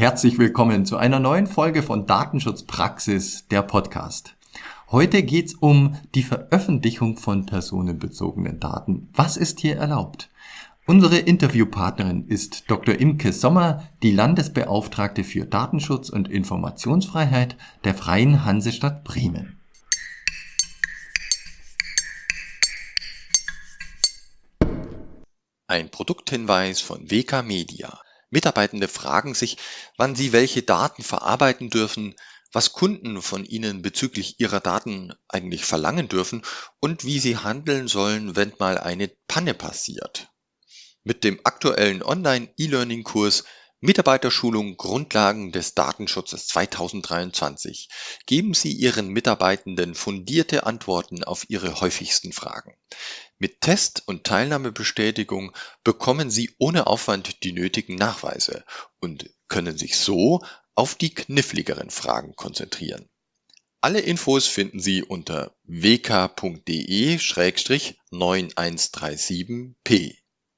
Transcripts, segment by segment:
Herzlich willkommen zu einer neuen Folge von Datenschutzpraxis, der Podcast. Heute geht's um die Veröffentlichung von personenbezogenen Daten. Was ist hier erlaubt? Unsere Interviewpartnerin ist Dr. Imke Sommer, die Landesbeauftragte für Datenschutz und Informationsfreiheit der Freien Hansestadt Bremen. Ein Produkthinweis von WK Media. Mitarbeitende fragen sich, wann sie welche Daten verarbeiten dürfen, was Kunden von ihnen bezüglich ihrer Daten eigentlich verlangen dürfen und wie sie handeln sollen, wenn mal eine Panne passiert. Mit dem aktuellen Online-E-Learning-Kurs Mitarbeiterschulung Grundlagen des Datenschutzes 2023 geben Sie Ihren Mitarbeitenden fundierte Antworten auf ihre häufigsten Fragen. Mit Test- und Teilnahmebestätigung bekommen Sie ohne Aufwand die nötigen Nachweise und können sich so auf die kniffligeren Fragen konzentrieren. Alle Infos finden Sie unter wk.de/9137p.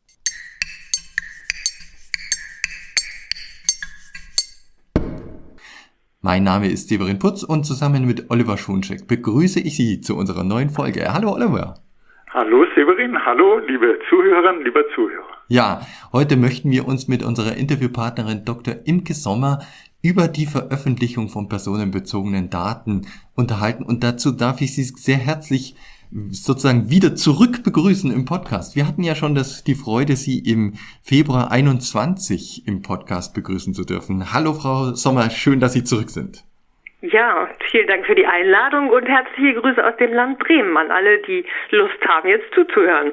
Mein Name ist Severin Putz und zusammen mit Oliver Schoncheck begrüße ich Sie zu unserer neuen Folge. Hallo Oliver. Hallo Severin, hallo liebe Zuhörerinnen, lieber Zuhörer. Ja, heute möchten wir uns mit unserer Interviewpartnerin Dr. Imke Sommer über die Veröffentlichung von personenbezogenen Daten unterhalten und dazu darf ich Sie sehr herzlich sozusagen wieder zurück begrüßen im Podcast. Wir hatten ja schon die Freude, Sie im Februar 21 im Podcast begrüßen zu dürfen. Hallo Frau Sommer, schön, dass Sie zurück sind. Ja, vielen Dank für die Einladung und herzliche Grüße aus dem Land Bremen an alle, die Lust haben, jetzt zuzuhören.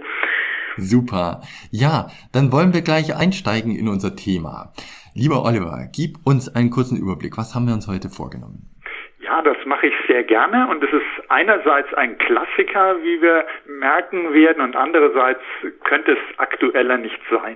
Super. Ja, dann wollen wir gleich einsteigen in unser Thema. Lieber Oliver, gib uns einen kurzen Überblick. Was haben wir uns heute vorgenommen? Ja, das mache ich sehr gerne und es ist einerseits ein Klassiker, wie wir merken werden, und andererseits könnte es aktueller nicht sein.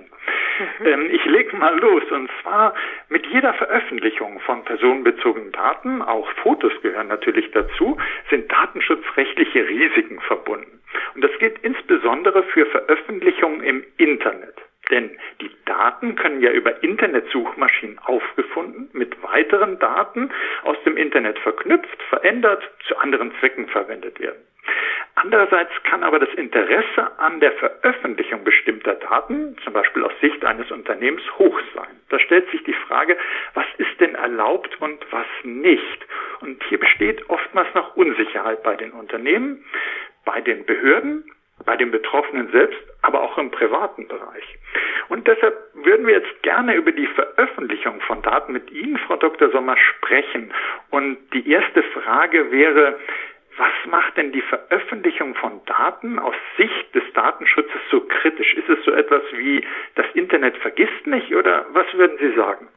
Ich lege mal los, und zwar mit jeder Veröffentlichung von personenbezogenen Daten, auch Fotos gehören natürlich dazu, sind datenschutzrechtliche Risiken verbunden. Und das gilt insbesondere für Veröffentlichungen im Internet. Denn die Daten können ja über Internetsuchmaschinen aufgefunden, mit weiteren Daten aus dem Internet verknüpft, verändert, zu anderen Zwecken verwendet werden. Andererseits kann aber das Interesse an der Veröffentlichung bestimmter Daten, zum Beispiel aus Sicht eines Unternehmens, hoch sein. Da stellt sich die Frage, was ist denn erlaubt und was nicht? Und hier besteht oftmals noch Unsicherheit bei den Unternehmen, bei den Behörden, bei den Betroffenen selbst, aber auch im privaten Bereich. Und deshalb würden wir jetzt gerne über die Veröffentlichung von Daten mit Ihnen, Frau Dr. Sommer, sprechen. Und die erste Frage wäre, was macht denn die Veröffentlichung von Daten aus Sicht des Datenschutzes so kritisch? Ist es so etwas wie, das Internet vergisst nicht, oder was würden Sie sagen?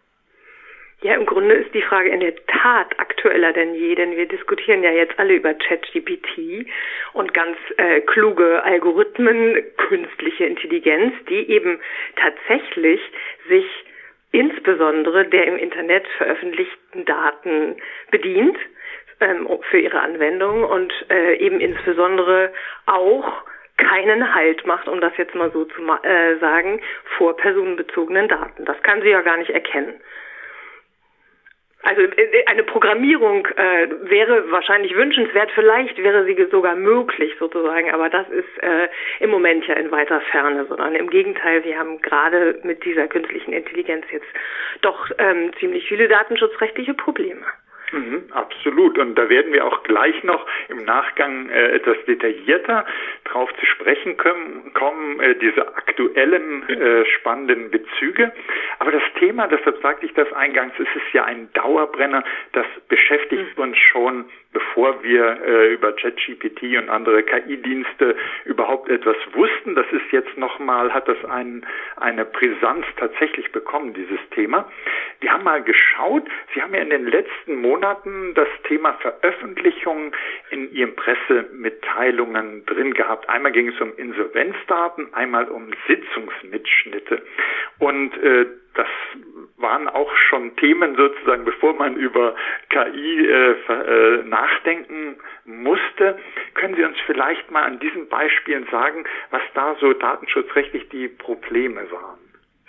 Ja, im Grunde ist die Frage in der Tat aktueller denn je, denn wir diskutieren ja jetzt alle über ChatGPT und ganz kluge Algorithmen, künstliche Intelligenz, die eben tatsächlich sich insbesondere der im Internet veröffentlichten Daten bedient für ihre Anwendung und eben insbesondere auch keinen Halt macht, um das jetzt mal so zu sagen, vor personenbezogenen Daten. Das kann sie ja gar nicht erkennen. Also eine Programmierung wäre wahrscheinlich wünschenswert, vielleicht wäre sie sogar möglich sozusagen, aber das ist im Moment ja in weiter Ferne, sondern im Gegenteil, wir haben gerade mit dieser künstlichen Intelligenz jetzt doch ziemlich viele datenschutzrechtliche Probleme. Absolut. Und da werden wir auch gleich noch im Nachgang etwas detaillierter drauf zu sprechen kommen, diese aktuellen spannenden Bezüge. Aber das Thema, deshalb sagte ich das eingangs, es ist ja ein Dauerbrenner, das beschäftigt uns schon, bevor wir über ChatGPT und andere KI-Dienste überhaupt etwas wussten. Das ist jetzt nochmal, hat das eine Brisanz tatsächlich bekommen, dieses Thema. Wir haben mal geschaut, Sie haben ja in den letzten Monaten das Thema Veröffentlichung in Ihren Pressemitteilungen drin gehabt. Einmal ging es um Insolvenzdaten, einmal um Sitzungsmitschnitte. Und das waren auch schon Themen sozusagen, bevor man über KI nachdenken musste. Können Sie uns vielleicht mal an diesen Beispielen sagen, was da so datenschutzrechtlich die Probleme waren?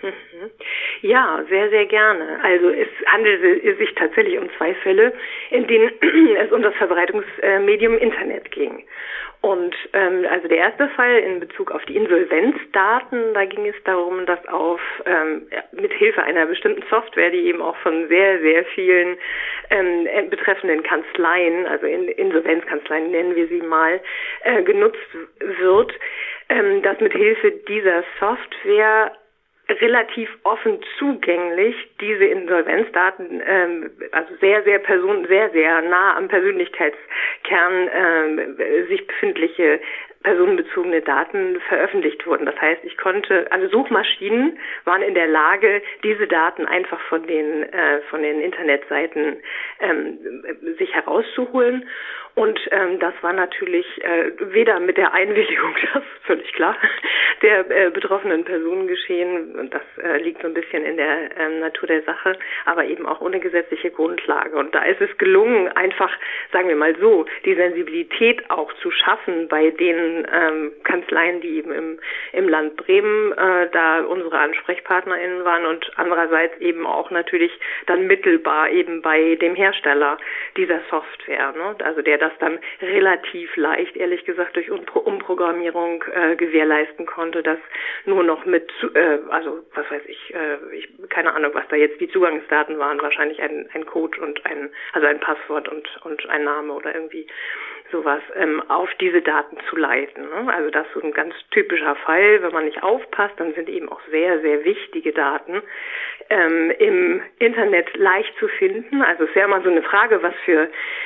Ja, sehr, sehr gerne. Also es handelte sich tatsächlich um 2 Fälle, in denen es um das Verbreitungsmedium Internet ging. Und also der erste Fall in Bezug auf die Insolvenzdaten, da ging es darum, dass mit Hilfe einer bestimmten Software, die eben auch von sehr, sehr vielen betreffenden Kanzleien, also Insolvenzkanzleien nennen wir sie mal, genutzt wird, dass mit Hilfe dieser Software relativ offen zugänglich diese Insolvenzdaten, also sehr, sehr nah am Persönlichkeitskern sich befindliche personenbezogene Daten veröffentlicht wurden. Das heißt, also Suchmaschinen waren in der Lage, diese Daten einfach von den Internetseiten sich herauszuholen. Und das war natürlich weder mit der Einwilligung, das ist völlig klar, der betroffenen Personen geschehen. Und das liegt so ein bisschen in der Natur der Sache, aber eben auch ohne gesetzliche Grundlage. Und da ist es gelungen, einfach, sagen wir mal so, die Sensibilität auch zu schaffen bei den Kanzleien, die eben im Land Bremen da unsere AnsprechpartnerInnen waren und andererseits eben auch natürlich dann mittelbar eben bei dem Hersteller dieser Software, ne? Also der das dann relativ leicht, ehrlich gesagt, durch Umprogrammierung gewährleisten konnte, dass nur noch also was weiß ich, keine Ahnung, was da jetzt die Zugangsdaten waren, wahrscheinlich ein Code und ein Passwort und ein Name oder irgendwie sowas, auf diese Daten zu leiten. Ne? Also das ist so ein ganz typischer Fall. Wenn man nicht aufpasst, dann sind eben auch sehr, sehr wichtige Daten im Internet leicht zu finden. Also es wäre mal so eine Frage, was für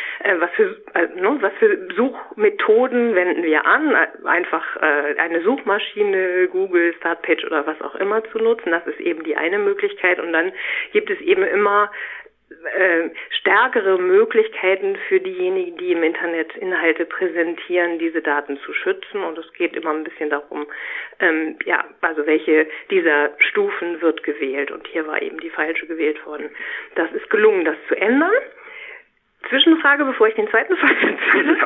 Suchmethoden wenden wir an? Einfach eine Suchmaschine, Google, Startpage oder was auch immer zu nutzen. Das ist eben die eine Möglichkeit. Und dann gibt es eben immer stärkere Möglichkeiten für diejenigen, die im Internet Inhalte präsentieren, diese Daten zu schützen. Und es geht immer ein bisschen darum, also welche dieser Stufen wird gewählt. Und hier war eben die falsche gewählt worden. Das ist gelungen, das zu ändern. Zwischenfrage, bevor ich den zweiten Fall erzähle.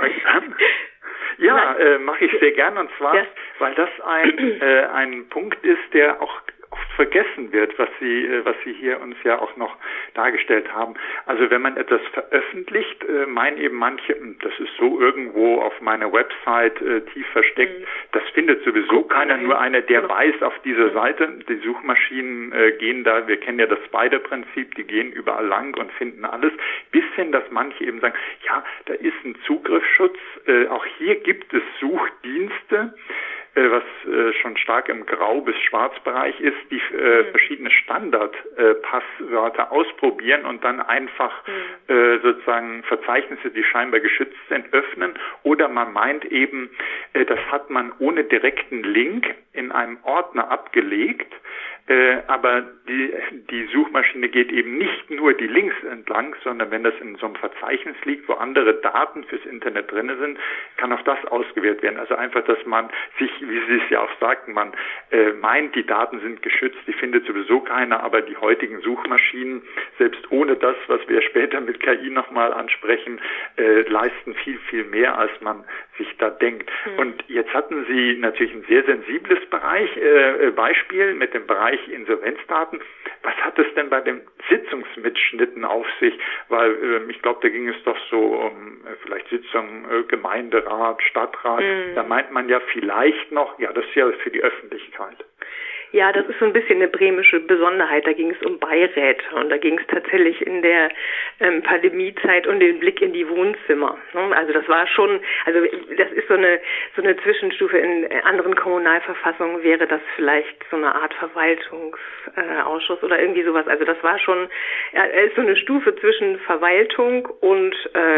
Ja, mache ich sehr gern, und zwar, weil das ein Punkt ist, der auch oft vergessen wird, was Sie hier uns ja auch noch dargestellt haben. Also wenn man etwas veröffentlicht, meinen eben manche, das ist so irgendwo auf meiner Website tief versteckt. Das findet sowieso keiner, nur einer, der weiß auf dieser Seite. Die Suchmaschinen gehen da, wir kennen ja das Spider-Prinzip, die gehen überall lang und finden alles. Bis hin, dass manche eben sagen, ja, da ist ein Zugriffsschutz. Auch hier gibt es Suchdienste, was schon stark im Grau- bis Schwarzbereich ist, die verschiedene Standardpasswörter ausprobieren und dann einfach sozusagen Verzeichnisse, die scheinbar geschützt sind, öffnen. Oder man meint eben, das hat man ohne direkten Link in einem Ordner abgelegt, aber die Suchmaschine geht eben nicht nur die Links entlang, sondern wenn das in so einem Verzeichnis liegt, wo andere Daten fürs Internet drin sind, kann auch das ausgewählt werden. Also einfach, dass man sich, wie Sie es ja auch sagten, man meint, die Daten sind geschützt, die findet sowieso keiner, aber die heutigen Suchmaschinen, selbst ohne das, was wir später mit KI nochmal ansprechen, leisten viel, viel mehr, als man sich da denkt. Und jetzt hatten Sie natürlich ein sehr sensibles Beispiel mit dem Bereich Insolvenzdaten. Was hat es denn bei den Sitzungsmitschnitten auf sich? Weil ich glaube, da ging es doch so um vielleicht Sitzungen, Gemeinderat, Stadtrat. Da meint man ja vielleicht noch, ja, das ist ja für die Öffentlichkeit. Ja, das ist so ein bisschen eine bremische Besonderheit. Da ging es um Beiräte und da ging es tatsächlich in der Pandemiezeit um den Blick in die Wohnzimmer. Also das war schon, also das ist so eine Zwischenstufe. In anderen Kommunalverfassungen wäre das vielleicht so eine Art Verwaltungsausschuss oder irgendwie sowas. Also das war schon, ist so eine Stufe zwischen Verwaltung und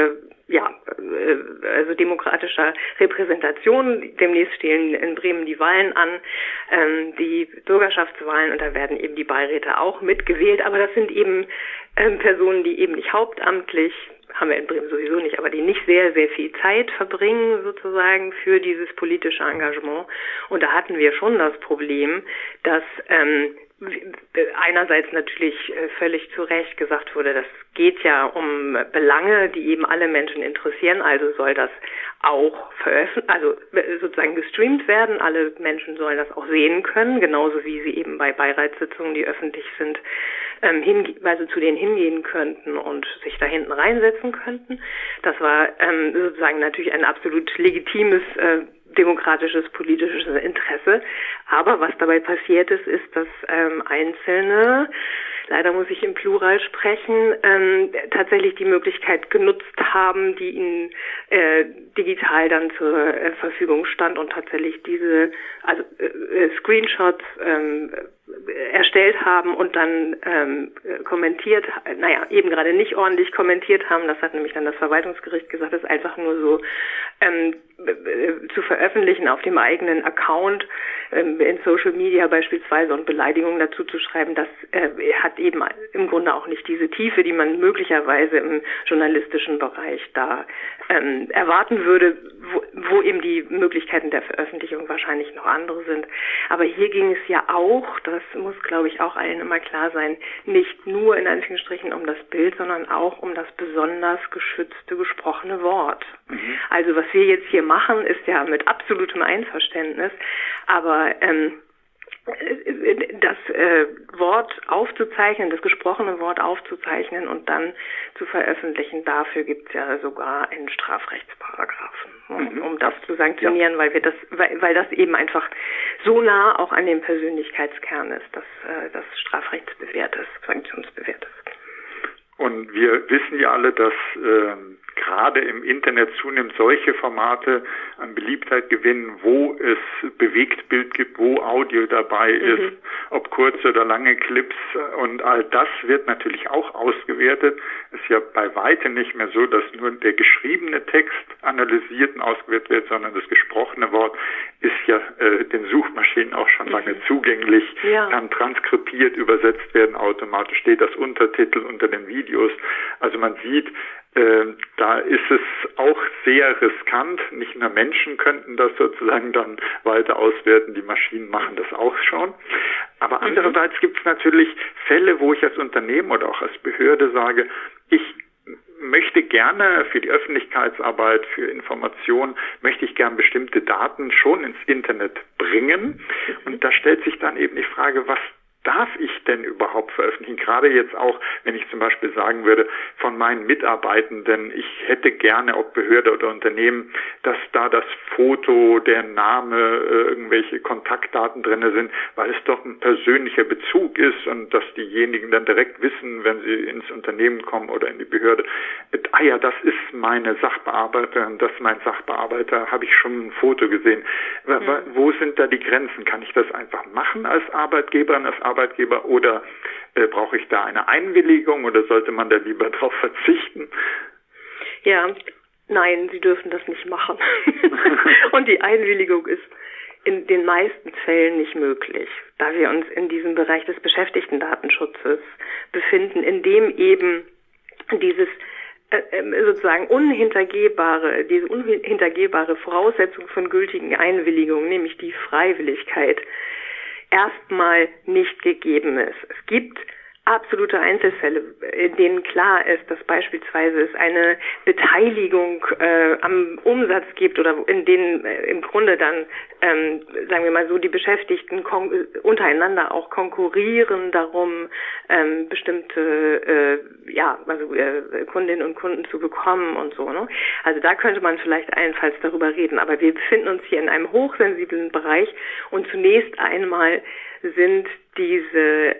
also demokratischer Repräsentation. Demnächst stehen in Bremen die Wahlen an, die Bürgerschaftswahlen, und da werden eben die Beiräte auch mitgewählt. Aber das sind eben Personen, die eben nicht hauptamtlich, haben wir in Bremen sowieso nicht, aber die nicht sehr, sehr viel Zeit verbringen sozusagen für dieses politische Engagement. Und da hatten wir schon das Problem, dass einerseits natürlich völlig zu Recht gesagt wurde, das geht ja um Belange, die eben alle Menschen interessieren, also soll das auch also sozusagen gestreamt werden. Alle Menschen sollen das auch sehen können, genauso wie sie eben bei Beiratssitzungen, die öffentlich sind, also zu denen hingehen könnten und sich da hinten reinsetzen könnten. Das war sozusagen natürlich ein absolut legitimes demokratisches, politisches Interesse. Aber was dabei passiert ist, dass Einzelne, leider muss ich im Plural sprechen, tatsächlich die Möglichkeit genutzt haben, die ihnen digital dann zur Verfügung stand und tatsächlich diese Screenshots erstellt haben und dann kommentiert, eben gerade nicht ordentlich kommentiert haben. Das hat nämlich dann das Verwaltungsgericht gesagt, das ist einfach nur so zu veröffentlichen auf dem eigenen Account in Social Media beispielsweise und Beleidigungen dazu zu schreiben, das hat eben im Grunde auch nicht diese Tiefe, die man möglicherweise im journalistischen Bereich da erwarten würde, wo eben die Möglichkeiten der Veröffentlichung wahrscheinlich noch andere sind. Aber hier ging es ja auch, das muss, glaube ich, auch allen immer klar sein, nicht nur in Anführungsstrichen um das Bild, sondern auch um das besonders geschützte gesprochene Wort. Mhm. Also was wir jetzt hier machen, ist ja mit absolutem Einverständnis, aber das Wort aufzuzeichnen, das gesprochene Wort aufzuzeichnen und dann zu veröffentlichen, dafür gibt es ja sogar einen Strafrechtsparagraphen, um das zu sanktionieren, weil das eben einfach so nah auch an dem Persönlichkeitskern ist, dass das strafrechtsbewehrt ist, sanktionsbewehrt ist. Und wir wissen ja alle, dass gerade im Internet zunehmend solche Formate an Beliebtheit gewinnen, wo es Bewegtbild gibt, wo Audio dabei ist, ob kurze oder lange Clips, und all das wird natürlich auch ausgewertet. Es ist ja bei weitem nicht mehr so, dass nur der geschriebene Text analysiert und ausgewertet wird, sondern das gesprochene Wort ist ja den Suchmaschinen auch schon lange zugänglich, kann transkribiert, übersetzt werden, automatisch steht das Untertitel unter den Videos. Also man sieht, da ist es auch sehr riskant. Nicht nur Menschen könnten das sozusagen dann weiter auswerten, die Maschinen machen das auch schon. Aber andererseits gibt es natürlich Fälle, wo ich als Unternehmen oder auch als Behörde sage, ich möchte gerne für die Öffentlichkeitsarbeit, für Information, möchte ich gern bestimmte Daten schon ins Internet bringen. Und da stellt sich dann eben die Frage, was darf ich denn überhaupt veröffentlichen? Gerade jetzt auch, wenn ich zum Beispiel sagen würde, von meinen Mitarbeitenden, ich hätte gerne, ob Behörde oder Unternehmen, dass da das Foto, der Name, irgendwelche Kontaktdaten drinne sind, weil es doch ein persönlicher Bezug ist und dass diejenigen dann direkt wissen, wenn sie ins Unternehmen kommen oder in die Behörde, das ist meine Sachbearbeiterin, das ist mein Sachbearbeiter, habe ich schon ein Foto gesehen. Wo sind da die Grenzen? Kann ich das einfach machen als Arbeitgeberin, als Arbeitgeber, oder brauche ich da eine Einwilligung oder sollte man da lieber drauf verzichten? Ja, nein, Sie dürfen das nicht machen. Und die Einwilligung ist in den meisten Fällen nicht möglich, da wir uns in diesem Bereich des Beschäftigtendatenschutzes befinden, in dem eben dieses sozusagen diese unhintergehbare Voraussetzung von gültigen Einwilligungen, nämlich die Freiwilligkeit, erstmal nicht gegeben ist. Es gibt absolute Einzelfälle, in denen klar ist, dass beispielsweise es eine Beteiligung am Umsatz gibt oder in denen im Grunde dann, sagen wir mal so, die Beschäftigten untereinander auch konkurrieren darum, bestimmte Kundinnen und Kunden zu bekommen und so. Ne? Also da könnte man vielleicht allenfalls darüber reden, aber wir befinden uns hier in einem hochsensiblen Bereich und zunächst einmal sind diese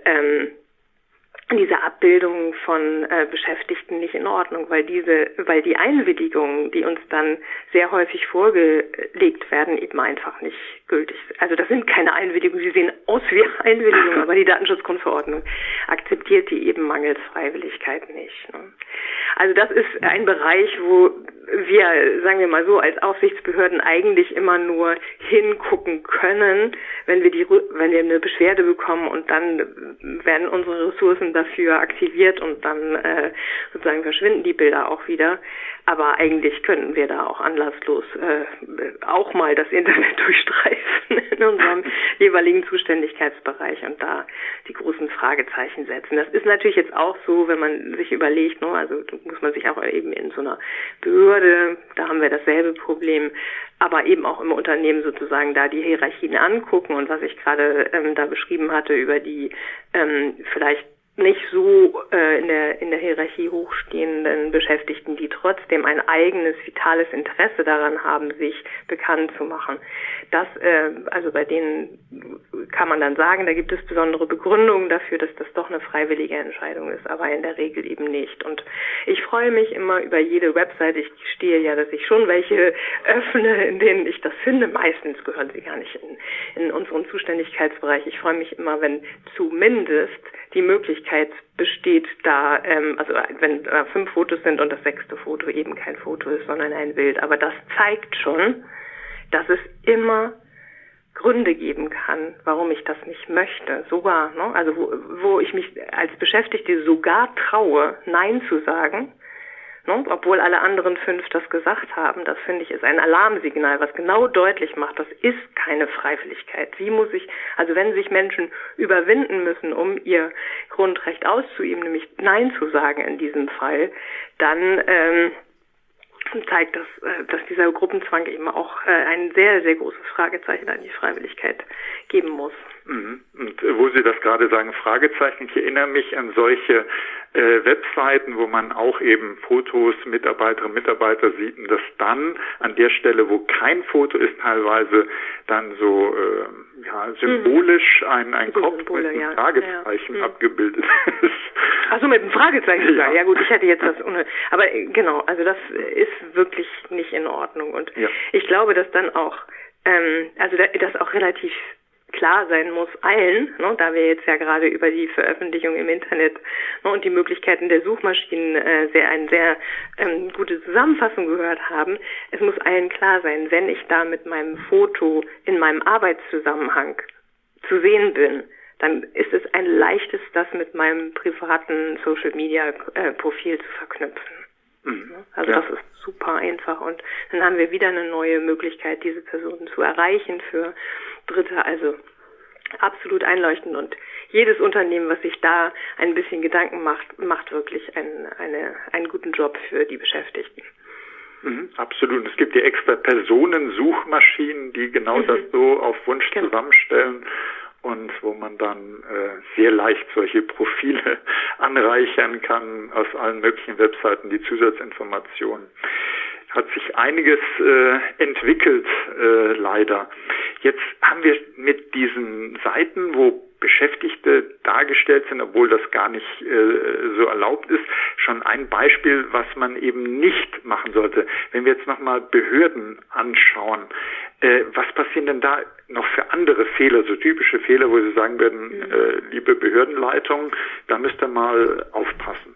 Abbildungen von Beschäftigten nicht in Ordnung, weil die Einwilligungen, die uns dann sehr häufig vorgelegt werden, eben einfach nicht gültig sind. Also das sind keine Einwilligungen, sie sehen aus wie Einwilligungen, aber die Datenschutzgrundverordnung akzeptiert die eben mangels Freiwilligkeit nicht. Ne? Also das ist ein Bereich, wo wir, sagen wir mal so, als Aufsichtsbehörden eigentlich immer nur hingucken können, wenn wir eine Beschwerde bekommen, und dann werden unsere Ressourcen dafür aktiviert und dann sozusagen verschwinden die Bilder auch wieder. Aber eigentlich könnten wir da auch anlasslos auch mal das Internet durchstreifen in unserem jeweiligen Zuständigkeitsbereich und da die großen Fragezeichen setzen. Das ist natürlich jetzt auch so, wenn man sich überlegt, ne, also muss man sich auch eben in so einer Behörde, da haben wir dasselbe Problem, aber eben auch im Unternehmen sozusagen da die Hierarchien angucken, und was ich gerade da beschrieben hatte über die vielleicht nicht so in der Hierarchie hochstehenden Beschäftigten, die trotzdem ein eigenes vitales Interesse daran haben, sich bekannt zu machen. Das, also bei denen kann man dann sagen, da gibt es besondere Begründungen dafür, dass das doch eine freiwillige Entscheidung ist, aber in der Regel eben nicht. Und ich freue mich immer über jede Website. Ich gestehe ja, dass ich schon welche öffne, in denen ich das finde. Meistens gehören sie gar nicht in unseren Zuständigkeitsbereich. Ich freue mich immer, wenn zumindest die Möglichkeit besteht, da, also wenn 5 Fotos sind und das 6. Foto eben kein Foto ist, sondern ein Bild. Aber das zeigt schon, dass es immer Gründe geben kann, warum ich das nicht möchte. Sogar, ne? Also wo ich mich als Beschäftigte sogar traue, Nein zu sagen, ne? Obwohl alle anderen 5 das gesagt haben. Das finde ich ist ein Alarmsignal, was genau deutlich macht, das ist keine Freiwilligkeit. Also wenn sich Menschen überwinden müssen, um ihr Grundrecht auszuüben, nämlich Nein zu sagen in diesem Fall, dann zeigt das, dass dieser Gruppenzwang eben auch ein sehr, sehr großes Fragezeichen an die Freiwilligkeit geben muss. Und wo Sie das gerade sagen, Fragezeichen, ich erinnere mich an solche Webseiten, wo man auch eben Fotos, Mitarbeiterinnen und Mitarbeiter sieht, und dass dann an der Stelle, wo kein Foto ist, teilweise dann so symbolisch ein Kopf Symbole, mit einem Fragezeichen abgebildet ist. Ach so, mit einem Fragezeichen sogar. Ja. Ja gut, ich hätte jetzt das aber genau, also das ist wirklich nicht in Ordnung, und ich glaube, dass dann auch also das auch relativ klar sein muss allen, ne, da wir jetzt ja gerade über die Veröffentlichung im Internet, ne, und die Möglichkeiten der Suchmaschinen eine sehr gute Zusammenfassung gehört haben. Es muss allen klar sein, wenn ich da mit meinem Foto in meinem Arbeitszusammenhang zu sehen bin, dann ist es ein leichtes, das mit meinem privaten Social-Media-Profil zu verknüpfen. Also das ist super einfach, und dann haben wir wieder eine neue Möglichkeit, diese Personen zu erreichen für Dritte, also absolut einleuchtend, und jedes Unternehmen, was sich da ein bisschen Gedanken macht wirklich einen guten Job für die Beschäftigten. Absolut. Es gibt ja extra Personensuchmaschinen, die genau das so auf Wunsch zusammenstellen, und wo man dann sehr leicht solche Profile anreichern kann aus allen möglichen Webseiten, die Zusatzinformationen. Hat sich einiges entwickelt, leider. Jetzt haben wir mit diesen Seiten, wo Beschäftigte dargestellt sind, obwohl das gar nicht so erlaubt ist, schon ein Beispiel, was man eben nicht machen sollte. Wenn wir jetzt nochmal Behörden anschauen, was passieren denn da noch für andere Fehler, so typische Fehler, wo Sie sagen würden, liebe Behördenleitung, da müsst ihr mal aufpassen?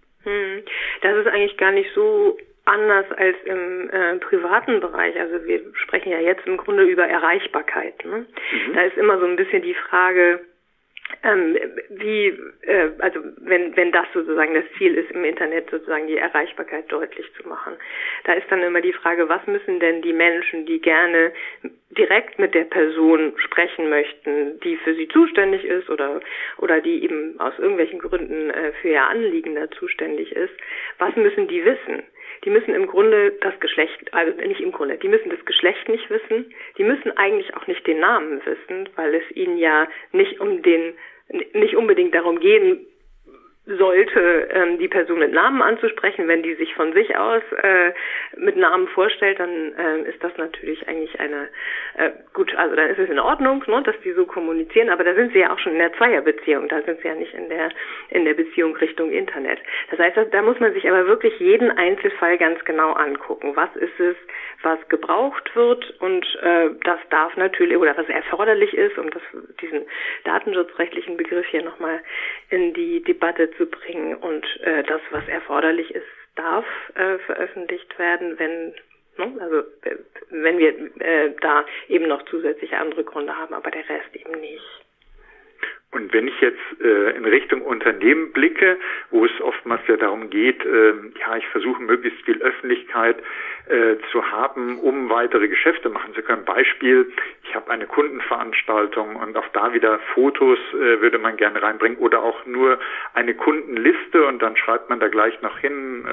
Das ist eigentlich gar nicht so anders als im privaten Bereich. Also wir sprechen ja jetzt im Grunde über Erreichbarkeit. Ne? Da ist immer so ein bisschen die Frage, also wenn das sozusagen das Ziel ist, im Internet sozusagen die Erreichbarkeit deutlich zu machen. Da ist dann immer die Frage, was müssen denn die Menschen, die gerne direkt mit der Person sprechen möchten, die für sie zuständig ist oder die eben aus irgendwelchen Gründen für ihr Anliegen da zuständig ist, was müssen die wissen? Die müssen im Grunde das Geschlecht, also nicht im Grunde, die müssen das Geschlecht nicht wissen, die müssen eigentlich auch nicht den Namen wissen, weil es ihnen ja nicht unbedingt darum gehen sollte, die Person mit Namen anzusprechen. Wenn die sich von sich aus mit Namen vorstellt, dann ist das natürlich eigentlich gut, also dann ist es in Ordnung, ne, dass die so kommunizieren, aber da sind sie ja auch schon in der Zweierbeziehung, da sind sie ja nicht in der Beziehung Richtung Internet. Das heißt, da muss man sich aber wirklich jeden Einzelfall ganz genau angucken. Was ist es, was gebraucht wird, und das darf natürlich, oder was erforderlich ist, um diesen datenschutzrechtlichen Begriff hier nochmal in die Debatte zu bringen und das, was erforderlich ist, darf veröffentlicht werden, wenn wir da eben noch zusätzliche andere Gründe haben, aber der Rest eben nicht. Und wenn ich jetzt in Richtung Unternehmen blicke, wo es oftmals ja darum geht, ich versuche möglichst viel Öffentlichkeit zu haben, um weitere Geschäfte machen zu können. Beispiel, ich habe eine Kundenveranstaltung und auch da wieder Fotos würde man gerne reinbringen oder auch nur eine Kundenliste und dann schreibt man da gleich noch hin,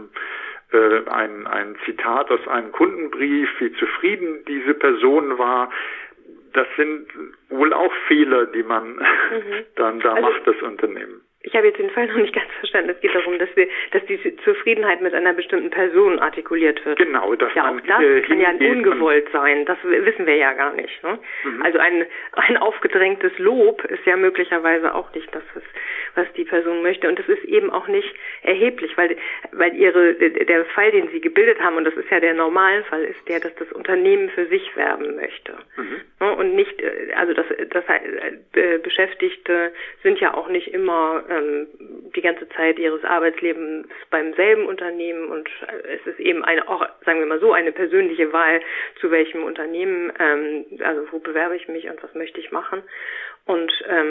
ein Zitat aus einem Kundenbrief, wie zufrieden diese Person war. Das sind wohl auch Fehler, die man dann macht, das Unternehmen. Ich habe jetzt den Fall noch nicht ganz verstanden. Es geht darum, dass die Zufriedenheit mit einer bestimmten Person artikuliert wird. Genau, das ja, auch das kann ja ungewollt sein. Das wissen wir ja gar nicht. Ne? Also ein aufgedrängtes Lob ist ja möglicherweise auch nicht das, was die Person möchte. Und das ist eben auch nicht erheblich, weil der Fall, den Sie gebildet haben, und das ist ja der Normalfall, ist der, dass das Unternehmen für sich werben möchte. Ne? Und nicht, also das Beschäftigte sind ja auch nicht immer die ganze Zeit ihres Arbeitslebens beim selben Unternehmen und es ist eben eine persönliche Wahl, zu welchem Unternehmen, also wo bewerbe ich mich und was möchte ich machen. Und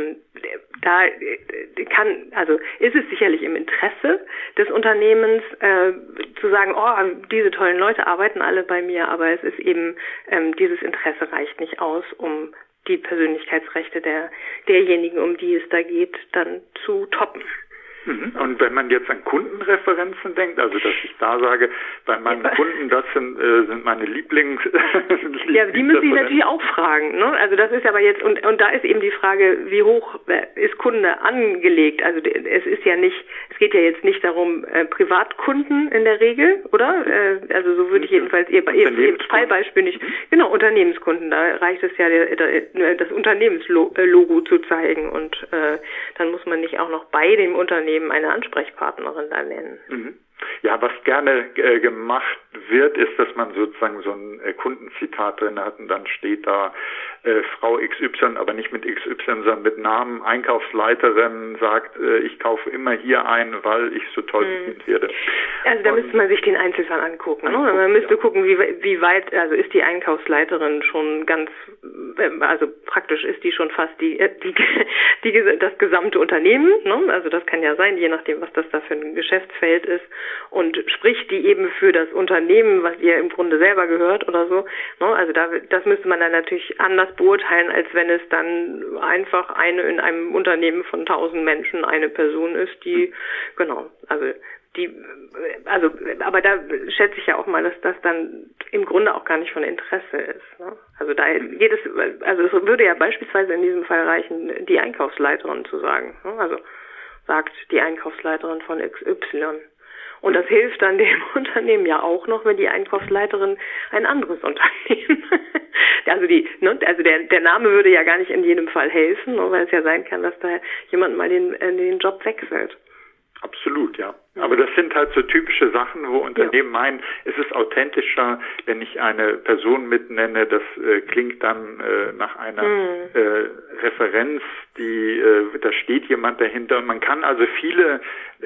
ist es sicherlich im Interesse des Unternehmens zu sagen, diese tollen Leute arbeiten alle bei mir, aber es ist eben, dieses Interesse reicht nicht aus, um die Persönlichkeitsrechte derjenigen, um die es da geht, dann zu toppen. Und wenn man jetzt an Kundenreferenzen denkt, also dass ich da sage, bei meinen Kunden, das sind meine Lieblings... Ja, die müssen Sie natürlich auch fragen. Ne? Also das ist aber jetzt, und da ist eben die Frage, wie hoch ist Kunde angelegt? Also es geht ja jetzt nicht darum, Privatkunden in der Regel, oder? Also so würde ich jedenfalls Ihr Fallbeispiel nicht... Genau, Unternehmenskunden, da reicht es ja, das Unternehmenslogo zu zeigen und dann muss man nicht auch noch bei dem Unternehmen eine Ansprechpartnerin da nennen. Ja, was gerne gemacht wird, ist, dass man sozusagen so ein Kundenzitat drin hat und dann steht da Frau XY, aber nicht mit XY, sondern mit Namen, Einkaufsleiterin, sagt, ich kaufe immer hier ein, weil ich so toll bedient werde. Also da müsste man sich den Einzelfall angucken. Ne? Man müsste gucken, wie weit, also ist die Einkaufsleiterin schon ganz, also praktisch ist die schon fast das gesamte Unternehmen. Ne? Also das kann ja sein, je nachdem, was das da für ein Geschäftsfeld ist. Und spricht die eben für das Unternehmen, was ihr im Grunde selber gehört oder so. Ne? Also das müsste man dann natürlich anders beurteilen, als wenn es dann einfach in einem Unternehmen von 1000 Menschen eine Person ist, die, genau, aber da schätze ich ja auch mal, dass das dann im Grunde auch gar nicht von Interesse ist. Ne? Also es würde ja beispielsweise in diesem Fall reichen, die Einkaufsleiterin zu sagen. Ne? Also sagt die Einkaufsleiterin von XY. Und das hilft dann dem Unternehmen ja auch noch, wenn die Einkaufsleiterin ein anderes Unternehmen. Also der Name würde ja gar nicht in jedem Fall helfen, weil es ja sein kann, dass da jemand mal den Job wechselt. Absolut, ja. Aber das sind halt so typische Sachen, wo Unternehmen meinen, es ist authentischer, wenn ich eine Person mitnenne. Das klingt dann nach einer Referenz, da steht jemand dahinter. Und man kann also viele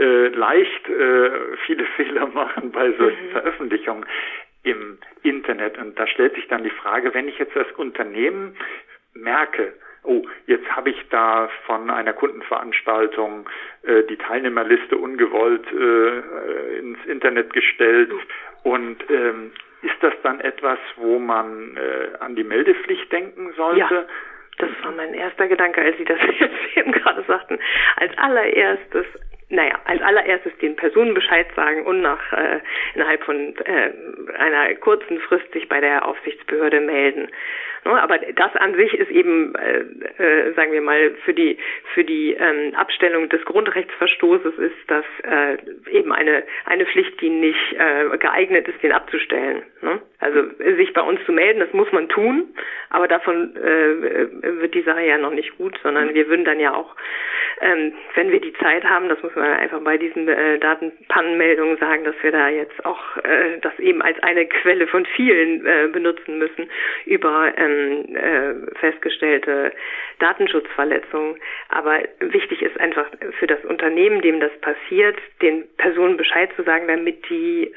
Fehler machen bei solchen Veröffentlichungen im Internet. Und da stellt sich dann die Frage, wenn ich jetzt als Unternehmen merke, jetzt habe ich da von einer Kundenveranstaltung die Teilnehmerliste ungewollt ins Internet gestellt und ist das dann etwas, wo man an die Meldepflicht denken sollte? Ja, das war mein erster Gedanke, als Sie das jetzt eben gerade sagten. Als allererstes den Personenbescheid sagen und innerhalb von einer kurzen Frist sich bei der Aufsichtsbehörde melden. Aber das an sich ist eben, sagen wir mal, für die Abstellung des Grundrechtsverstoßes ist das eben eine Pflicht, die nicht geeignet ist, den abzustellen. Ne? Also sich bei uns zu melden, das muss man tun, aber davon wird die Sache ja noch nicht gut, sondern wir würden dann ja auch, wenn wir die Zeit haben, das muss man einfach bei diesen Datenpannenmeldungen sagen, dass wir da jetzt auch das eben als eine Quelle von vielen benutzen müssen, über festgestellte Datenschutzverletzungen. Aber wichtig ist einfach für das Unternehmen, dem das passiert, den Personen Bescheid zu sagen, damit die,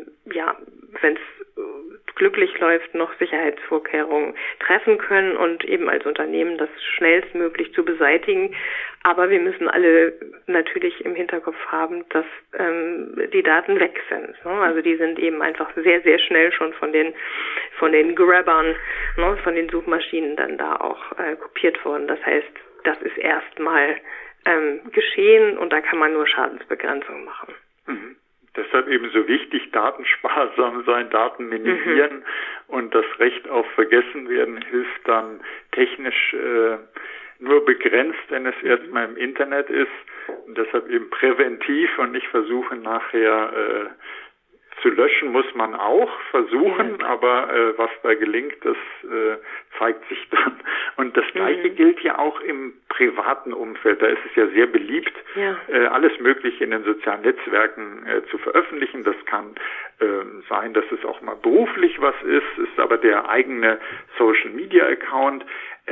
wenn es glücklich läuft, noch Sicherheitsvorkehrungen treffen können und eben als Unternehmen das schnellstmöglich zu beseitigen. Aber wir müssen alle natürlich im Hinterkopf haben, dass die Daten weg sind. Ne? Also die sind eben einfach sehr, sehr schnell schon von den Grabbern, ne, von den Suchmaschinen dann da auch kopiert worden. Das heißt, das ist erstmal geschehen und da kann man nur Schadensbegrenzung machen. Mhm. Deshalb eben so wichtig, datensparsam sein, Daten minimieren und das Recht auf Vergessenwerden hilft dann technisch nur begrenzt, wenn es erstmal im Internet ist und deshalb eben präventiv und nicht versuchen nachher zu löschen muss man auch versuchen, aber was da gelingt, das zeigt sich dann. Und das Gleiche gilt ja auch im privaten Umfeld. Da ist es ja sehr beliebt, alles Mögliche in den sozialen Netzwerken zu veröffentlichen. Das kann sein, dass es auch mal beruflich was ist aber der eigene Social-Media-Account.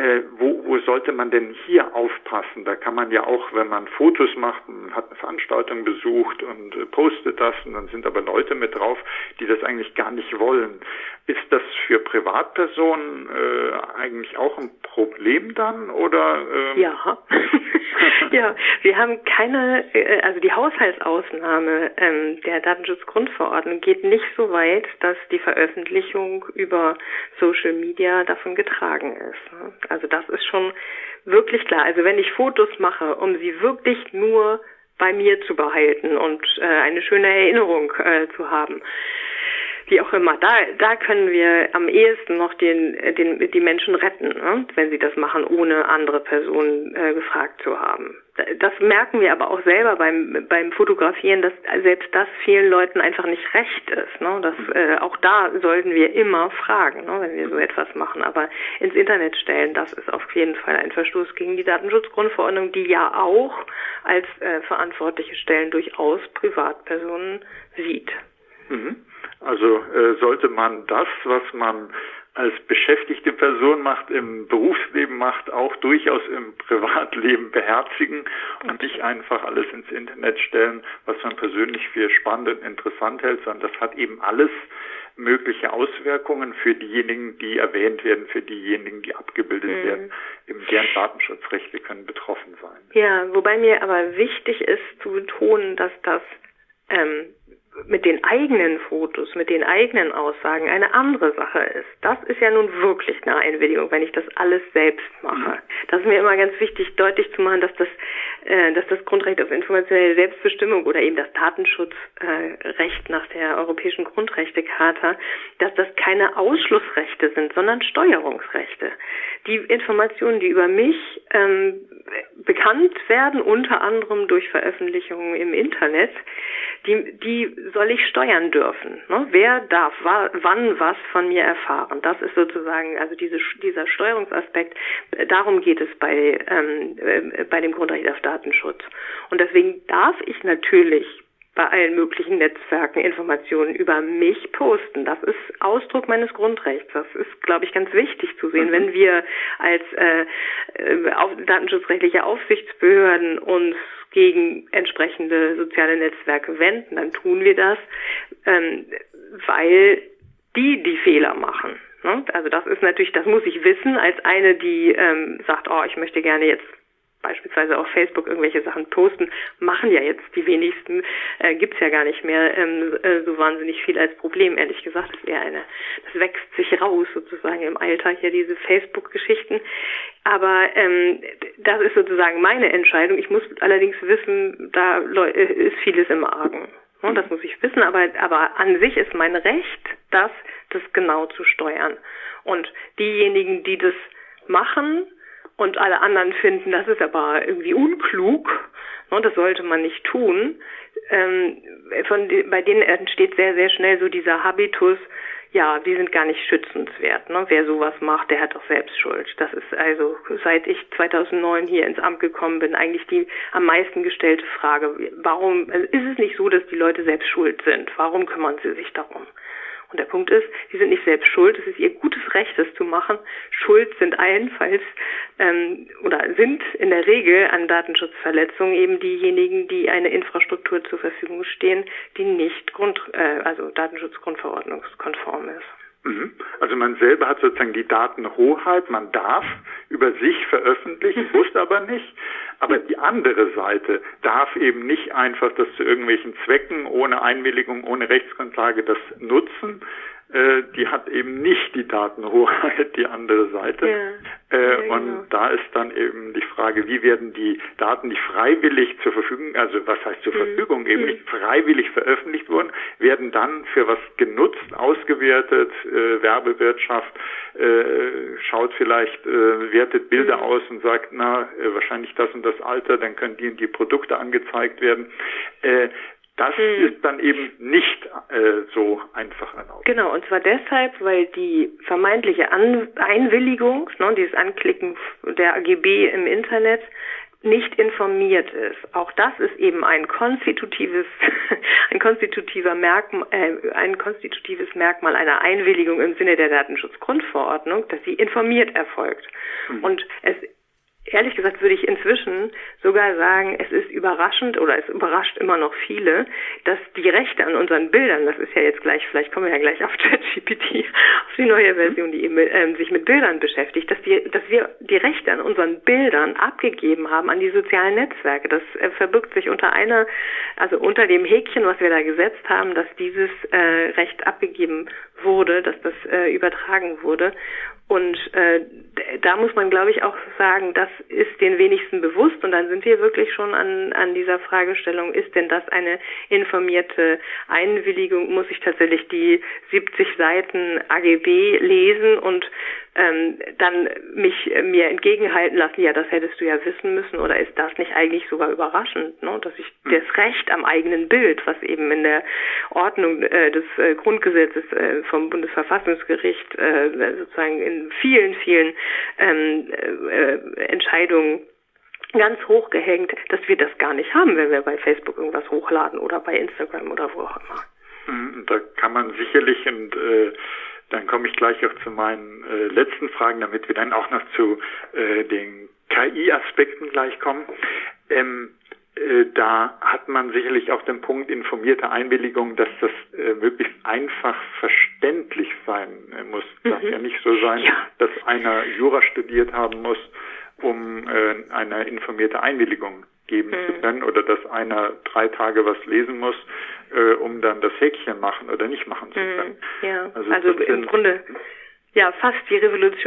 Wo sollte man denn hier aufpassen? Da kann man ja auch, wenn man Fotos macht, man hat eine Veranstaltung besucht und postet das und dann sind aber Leute mit drauf, die das eigentlich gar nicht wollen. Ist das für Privatpersonen eigentlich auch ein Problem dann oder? Ja. Ja, wir haben keine, also die Haushaltsausnahme der Datenschutzgrundverordnung geht nicht so weit, dass die Veröffentlichung über Social Media davon getragen ist. Also das ist schon wirklich klar. Also wenn ich Fotos mache, um sie wirklich nur bei mir zu behalten und eine schöne Erinnerung zu haben, wie auch immer, da können wir am ehesten noch die Menschen retten, ne? Wenn sie das machen, ohne andere Personen gefragt zu haben. Das merken wir aber auch selber beim Fotografieren, dass selbst das vielen Leuten einfach nicht recht ist. Ne? Auch da sollten wir immer fragen, ne, wenn wir so etwas machen. Aber ins Internet stellen, das ist auf jeden Fall ein Verstoß gegen die Datenschutzgrundverordnung, die ja auch als verantwortliche Stellen durchaus Privatpersonen sieht. Also sollte man das, was man als beschäftigte Person macht, im Berufsleben macht, auch durchaus im Privatleben beherzigen und nicht einfach alles ins Internet stellen, was man persönlich für spannend und interessant hält, sondern das hat eben alles mögliche Auswirkungen für diejenigen, die erwähnt werden, für diejenigen, die abgebildet werden. Eben deren Datenschutzrechte können betroffen sein. Ja, wobei mir aber wichtig ist zu betonen, dass das mit den eigenen Fotos, mit den eigenen Aussagen eine andere Sache ist. Das ist ja nun wirklich eine Einwilligung, wenn ich das alles selbst mache. Das ist mir immer ganz wichtig, deutlich zu machen, dass das Grundrecht auf informationelle Selbstbestimmung oder eben das Datenschutzrecht nach der Europäischen Grundrechtecharta, dass das keine Ausschlussrechte sind, sondern Steuerungsrechte. Die Informationen, die über mich bekannt werden, unter anderem durch Veröffentlichungen im Internet, die soll ich steuern dürfen. Ne? Wer darf wann was von mir erfahren? Das ist sozusagen, also dieser Steuerungsaspekt, darum geht es bei dem Grundrecht auf Datenschutz. Und deswegen darf ich natürlich bei allen möglichen Netzwerken Informationen über mich posten. Das ist Ausdruck meines Grundrechts. Das ist, glaube ich, ganz wichtig zu sehen. Wenn wir als datenschutzrechtliche Aufsichtsbehörden uns gegen entsprechende soziale Netzwerke wenden, dann tun wir das, weil die Fehler machen. Ne? Also das ist natürlich, das muss ich wissen, als eine, die sagt, ich möchte gerne jetzt beispielsweise auf Facebook irgendwelche Sachen posten, machen ja jetzt die wenigsten, gibt's ja gar nicht mehr so wahnsinnig viel als Problem, ehrlich gesagt. Das wächst sich raus sozusagen im Alter hier, diese Facebook-Geschichten. Aber das ist sozusagen meine Entscheidung. Ich muss allerdings wissen, da ist vieles im Argen. Das muss ich wissen, aber an sich ist mein Recht, das genau zu steuern. Und diejenigen, die das machen, und alle anderen finden, das ist aber irgendwie unklug, das sollte man nicht tun. Bei denen entsteht sehr, sehr schnell so dieser Habitus, ja, die sind gar nicht schützenswert. Ne? Wer sowas macht, der hat doch selbst Schuld. Das ist also, seit ich 2009 hier ins Amt gekommen bin, eigentlich die am meisten gestellte Frage. Warum ist es nicht so, dass die Leute selbst schuld sind? Warum kümmern sie sich darum? Und der Punkt ist, die sind nicht selbst schuld, es ist ihr gutes Recht, das zu machen. Schuld sind allenfalls oder sind in der Regel an Datenschutzverletzungen eben diejenigen, die eine Infrastruktur zur Verfügung stehen, die nicht also Datenschutzgrundverordnungskonform ist. Also man selber hat sozusagen die Datenhoheit, man darf über sich veröffentlichen, muss aber nicht. Aber die andere Seite darf eben nicht einfach das zu irgendwelchen Zwecken, ohne Einwilligung, ohne Rechtsgrundlage das nutzen. Die hat eben nicht die Datenhoheit, die andere Seite. Und genau. Da ist dann eben die Frage, wie werden die Daten, die freiwillig zur Verfügung, also was heißt zur Verfügung, eben nicht freiwillig veröffentlicht wurden, werden dann für was genutzt, ausgewertet, Werbewirtschaft, schaut vielleicht, wertet Bilder aus und sagt, wahrscheinlich das und das Alter, dann können die und die Produkte angezeigt werden. Das ist dann eben nicht so einfach erlaubt. Genau, und zwar deshalb, weil die vermeintliche Einwilligung, dieses Anklicken der AGB im Internet, nicht informiert ist. Auch das ist eben ein konstitutives Merkmal einer Einwilligung im Sinne der Datenschutzgrundverordnung, dass sie informiert erfolgt. Und ehrlich gesagt würde ich inzwischen sogar sagen, es ist überraschend oder es überrascht immer noch viele, dass die Rechte an unseren Bildern, das ist ja jetzt gleich, vielleicht kommen wir ja gleich auf ChatGPT, auf die neue Version, die eben sich mit Bildern beschäftigt, dass wir die Rechte an unseren Bildern abgegeben haben an die sozialen Netzwerke. Das verbirgt sich unter dem Häkchen, was wir da gesetzt haben, dass dieses Recht abgegeben wurde, dass das übertragen wurde. Und da muss man, glaube ich, auch sagen, das ist den wenigsten bewusst. Und dann sind wir wirklich schon an dieser Fragestellung, ist denn das eine informierte Einwilligung? Muss ich tatsächlich die 70 Seiten AGB lesen und dann mir entgegenhalten lassen, ja, das hättest du ja wissen müssen, oder ist das nicht eigentlich sogar überraschend, ne? Dass ich das Recht am eigenen Bild, was eben in der Ordnung des Grundgesetzes vom Bundesverfassungsgericht sozusagen in vielen Entscheidungen ganz hoch gehängt, dass wir das gar nicht haben, wenn wir bei Facebook irgendwas hochladen oder bei Instagram oder wo auch immer. Da kann man sicherlich, und dann komme ich gleich auch zu meinen letzten Fragen, damit wir dann auch noch zu den KI-Aspekten gleich kommen. Da hat man sicherlich auch den Punkt informierte Einwilligung, dass das möglichst einfach verständlich sein muss. Darf ja nicht so sein, dass einer Jura studiert haben muss, um eine informierte Einwilligung geben zu können, oder dass einer 3 Tage was lesen muss, um dann das Häkchen machen oder nicht machen zu können. Ja, also im Grunde fast der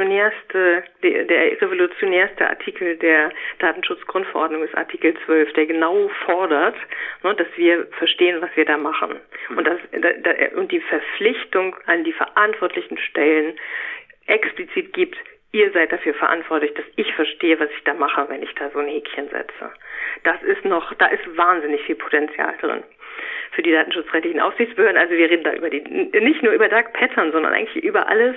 revolutionärste Artikel der Datenschutzgrundverordnung ist Artikel 12, der genau fordert, dass wir verstehen, was wir da machen. Und die Verpflichtung an die verantwortlichen Stellen explizit gibt, ihr seid dafür verantwortlich, dass ich verstehe, was ich da mache, wenn ich da so ein Häkchen setze. Da ist wahnsinnig viel Potenzial drin für die datenschutzrechtlichen Aufsichtsbehörden. Also wir reden da nicht nur über Dark Pattern, sondern eigentlich über alles,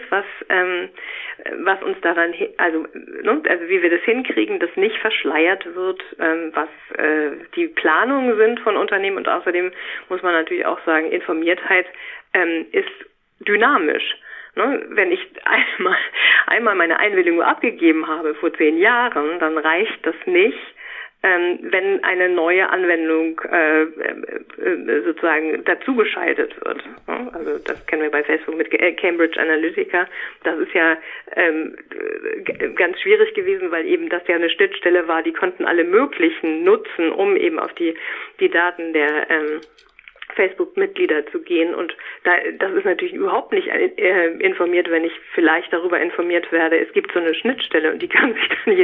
was uns daran, also wie wir das hinkriegen, dass nicht verschleiert wird, was die Planungen sind von Unternehmen. Und außerdem muss man natürlich auch sagen, Informiertheit ist dynamisch. Wenn ich einmal meine Einwilligung abgegeben habe vor 10 Jahren, dann reicht das nicht, wenn eine neue Anwendung sozusagen dazugeschaltet wird. Also das kennen wir bei Facebook mit Cambridge Analytica. Das ist ja ganz schwierig gewesen, weil eben das ja eine Schnittstelle war, die konnten alle möglichen nutzen, um eben auf die Daten der Facebook-Mitglieder zu gehen, und das ist natürlich überhaupt nicht informiert, wenn ich vielleicht darüber informiert werde, es gibt so eine Schnittstelle und die kann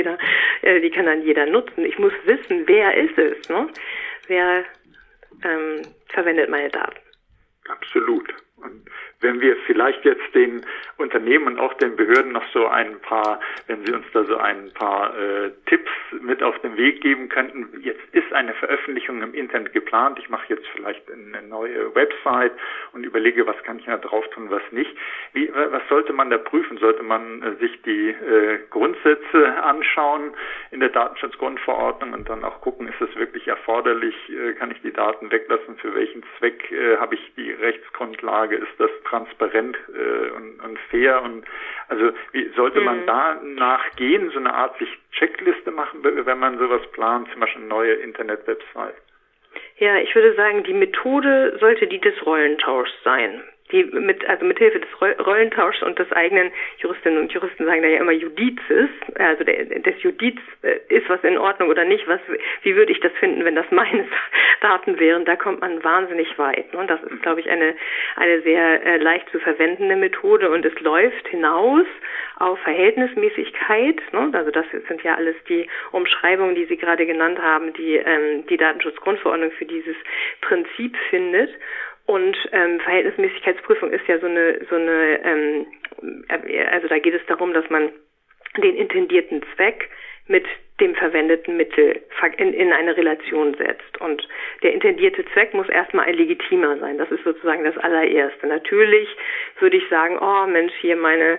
dann jeder nutzen. Ich muss wissen, wer ist es, ne? Wer verwendet meine Daten. Absolut. Und wenn wir vielleicht jetzt den Unternehmen und auch den Behörden noch so wenn Sie uns da so ein paar Tipps mit auf den Weg geben könnten. Jetzt ist eine Veröffentlichung im Internet geplant. Ich mache jetzt vielleicht eine neue Website und überlege, was kann ich da drauf tun, was nicht. Was sollte man da prüfen? Sollte man sich die Grundsätze anschauen in der Datenschutzgrundverordnung und dann auch gucken, ist es wirklich erforderlich? Kann ich die Daten weglassen? Für welchen Zweck habe ich die Rechtsgrundlage? Ist das transparent und fair. Und also wie sollte man da nachgehen, so eine Art sich Checkliste machen, wenn man sowas plant, zum Beispiel eine neue Internet-Website? Ja, ich würde sagen, die Methode sollte die des Rollentauschs sein. Mithilfe des Rollentauschs und des eigenen, Juristinnen und Juristen sagen da ja immer Judizes, also des Judiz, ist was in Ordnung oder nicht, wie würde ich das finden, wenn das meine Daten wären, da kommt man wahnsinnig weit. Ne? Das ist, glaube ich, eine sehr leicht zu verwendende Methode und es läuft hinaus auf Verhältnismäßigkeit, ne? Also das sind ja alles die Umschreibungen, die Sie gerade genannt haben, die Datenschutzgrundverordnung für dieses Prinzip findet. Und Verhältnismäßigkeitsprüfung ist ja also da geht es darum, dass man den intendierten Zweck mit dem verwendeten Mittel in eine Relation setzt. Und der intendierte Zweck muss erstmal ein legitimer sein. Das ist sozusagen das allererste. Natürlich würde ich sagen, oh Mensch, hier sagen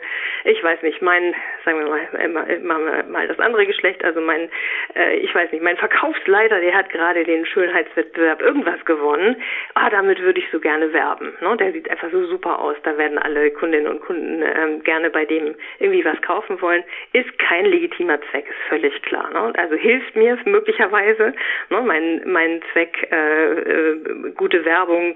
wir mal das andere Geschlecht, also mein Verkaufsleiter, der hat gerade den Schönheitswettbewerb irgendwas gewonnen. Damit würde ich so gerne werben. Ne? Der sieht einfach so super aus. Da werden alle Kundinnen und Kunden gerne bei dem irgendwie was kaufen wollen. Ist kein legitimer Zweck, ist völlig klar. Ne? Also hilft mir möglicherweise, ne, mein Zweck, gute Werbung,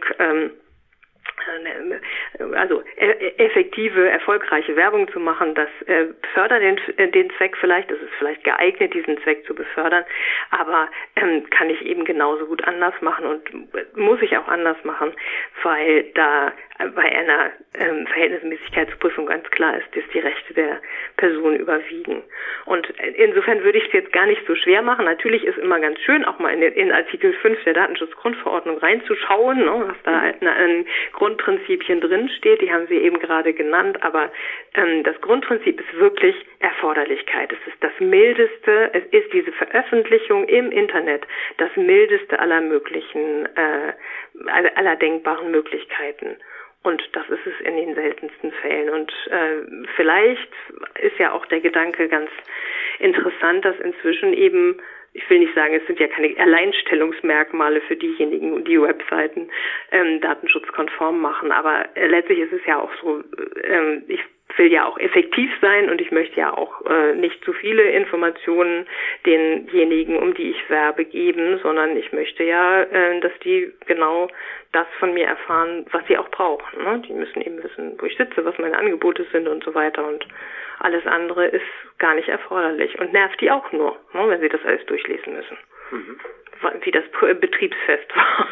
also effektive, erfolgreiche Werbung zu machen, das fördert den Zweck vielleicht, es ist vielleicht geeignet, diesen Zweck zu befördern, aber kann ich eben genauso gut anders machen und muss ich auch anders machen, weil da bei einer Verhältnismäßigkeitsprüfung ganz klar ist, dass die Rechte der Person überwiegen. Und insofern würde ich es jetzt gar nicht so schwer machen. Natürlich ist immer ganz schön, auch mal in Artikel 5 der Datenschutzgrundverordnung reinzuschauen, ne, was da an Grundprinzipien drinsteht. Die haben Sie eben gerade genannt, aber das Grundprinzip ist wirklich Erforderlichkeit. Es ist das Mildeste, es ist diese Veröffentlichung im Internet das Mildeste aller möglichen, aller denkbaren Möglichkeiten. Und das ist es in den seltensten Fällen. Und vielleicht ist ja auch der Gedanke ganz interessant, dass inzwischen eben, ich will nicht sagen, es sind ja keine Alleinstellungsmerkmale für diejenigen, die Webseiten datenschutzkonform machen, aber letztlich ist es ja auch so, ich will ja auch effektiv sein und ich möchte ja auch nicht zu viele Informationen denjenigen, um die ich werbe, geben, sondern ich möchte ja, dass die genau das von mir erfahren, was sie auch brauchen. Ne? Die müssen eben wissen, wo ich sitze, was meine Angebote sind und so weiter, und alles andere ist gar nicht erforderlich und nervt die auch nur, ne, wenn sie das alles durchlesen müssen. Mhm. Wie das Betriebsfest war.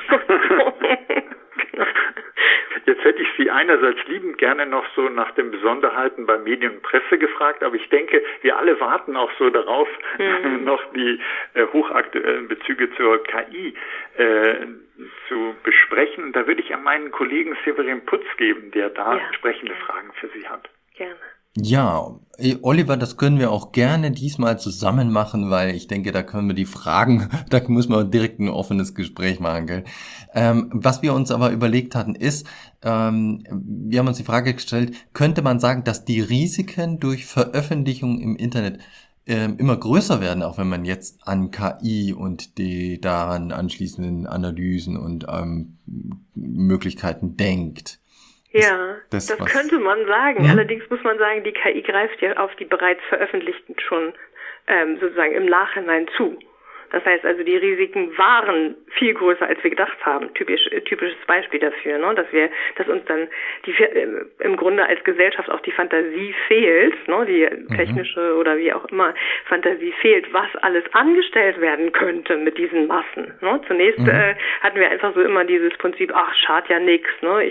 Genau. Jetzt hätte ich Sie einerseits liebend gerne noch so nach den Besonderheiten bei Medien und Presse gefragt, aber ich denke, wir alle warten auch so darauf, noch die hochaktuellen Bezüge zur KI zu besprechen. Da würde ich an meinen Kollegen Severin Putz geben, der da entsprechende Fragen für Sie hat. Gerne. Ja, Oliver, das können wir auch gerne diesmal zusammen machen, weil ich denke, da können wir die Fragen, da müssen wir direkt ein offenes Gespräch machen, gell? Was wir uns aber überlegt hatten ist, wir haben uns die Frage gestellt, könnte man sagen, dass die Risiken durch Veröffentlichung im Internet immer größer werden, auch wenn man jetzt an KI und die daran anschließenden Analysen und Möglichkeiten denkt? Ja, das könnte man sagen. Allerdings muss man sagen, die KI greift ja auf die bereits Veröffentlichten schon sozusagen im Nachhinein zu. Das heißt also, die Risiken waren viel größer, als wir gedacht haben. Typisches Beispiel dafür, ne? Dass uns dann im Grunde als Gesellschaft auch die Fantasie fehlt, ne? Die technische oder wie auch immer Fantasie fehlt, was alles angestellt werden könnte mit diesen Massen. Ne? Zunächst hatten wir einfach so immer dieses Prinzip, ach, schadet ja nix, ne?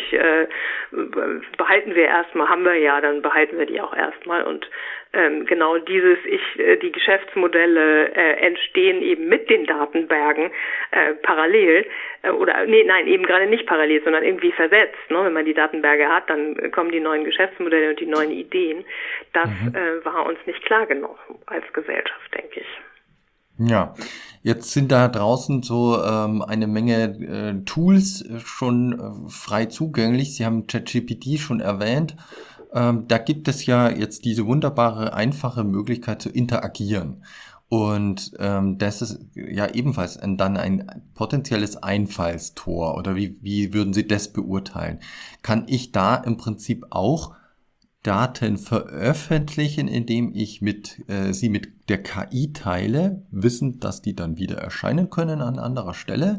Behalten wir erstmal, haben wir ja, dann behalten wir die auch erstmal, und genau die Geschäftsmodelle entstehen eben mit den Datenbergen parallel eben gerade nicht parallel, sondern irgendwie versetzt. Ne? Wenn man die Datenberge hat, dann kommen die neuen Geschäftsmodelle und die neuen Ideen. Das war uns nicht klar genug als Gesellschaft, denke ich. Ja, jetzt sind da draußen so eine Menge Tools schon frei zugänglich. Sie haben ChatGPT schon erwähnt. Da gibt es ja jetzt diese wunderbare, einfache Möglichkeit zu interagieren. Und das ist ja ebenfalls dann ein potenzielles Einfallstor. Oder wie würden Sie das beurteilen? Kann ich da im Prinzip auch Daten veröffentlichen, indem ich sie mit der KI teile, wissend, dass die dann wieder erscheinen können an anderer Stelle?